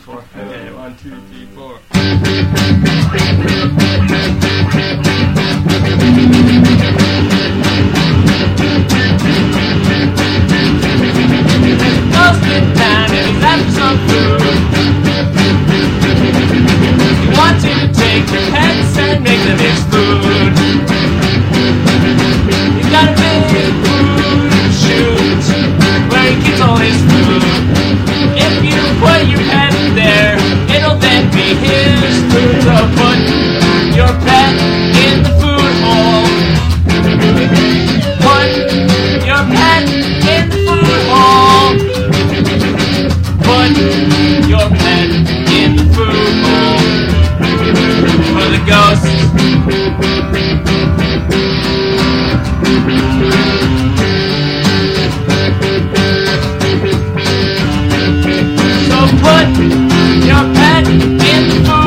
4. Okay, 1, 2, 3, 4. Most of the time it is after some food. You want to take your pets and make them explode. You got a big food chute where he keeps all his food. If you put your pet there, it'll then be his food. So put your pet in the food hole. Put your pet in the food hole. Put your pet in the food hole. For the ghosts. So put your pet in the food